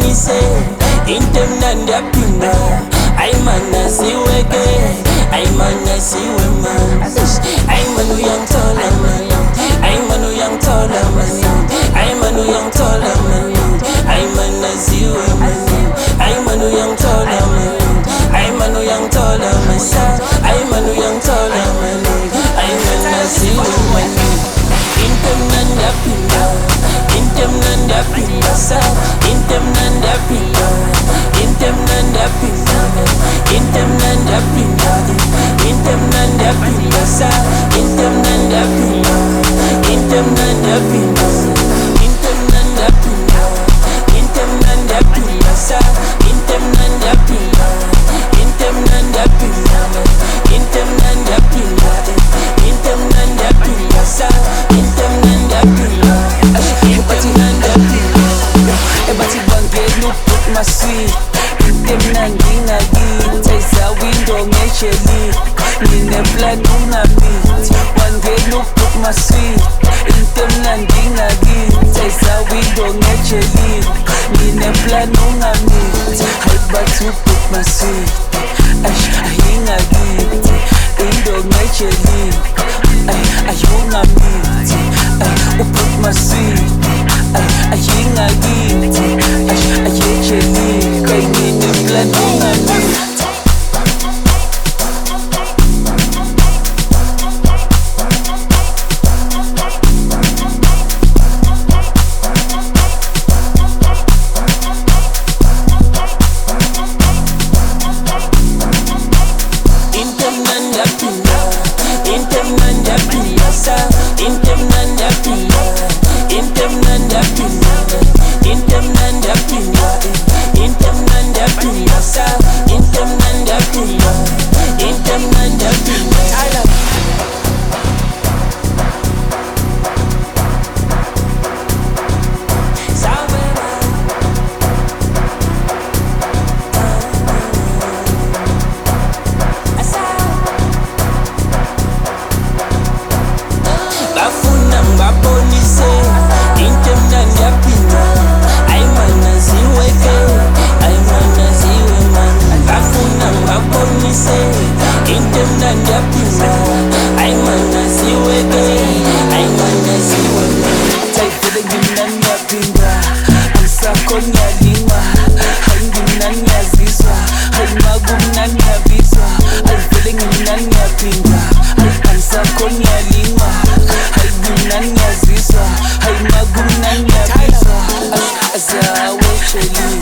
ngibabonise into emnandi yaphinda. Ayi man asiweke, ayi man asiwe man. Ayi man uyangithola man, ayi man uyangithola man, ayi man uyangithola man, ayi man asiwe man, ayi man uyangithola man, ayi man uyangithola man, ayi man uyangithola man, ayi man asiwe man. Into emnandi yaphinda, into emnandi yaphinda sa, into emnandi yaphinda, into emnandi yaphinda, into emnandi yaphinda, into emnandi yaphinda sa, into emnandi yaphinda, into emnandi yaphinda, into emnandi yaphinda, into emnandi yaphinda sa, into emnandi yaphinda, into emnandi yaphinda, into emnandi yaphinda, into emnandi yaphinda sa, into emnandi yaphinda, into emnandi yaphinda. Ebathi bangena ubhook masweet, into emnandi ngakitha window ngejeli, ngineplan ungamithi. Wangena ubhook masweet, into emnandi ngakitha window ngejeli, ngineplan ungamithi. Hayi bathi ubhook masweet, ayingakithi into ngejeli, ayungamithi. Ubhook masweet, ayingakithi ayejeli, kayingineplan ungamithi. Ngibabonise into emnandi yaphinda. Ayi man asiweke, ayi man asiwe man. Bafuna ngibabonise into emnandi yaphinda. Ayi man asiweke, ayi man asiwe man. Vele ngimnandi yaphinda, angisakho ngiyalingwa. Hayi ngimnandi ngiyazizwa, hayi makumnandi ngiyabizwa. Ayi vele ngimnandi yaphinda, hayi angisakho ngiyalingwa. Hayi ngimnandi ngiyazizwa, hayi makumnandi ngiyabizwa. Azawe jeli.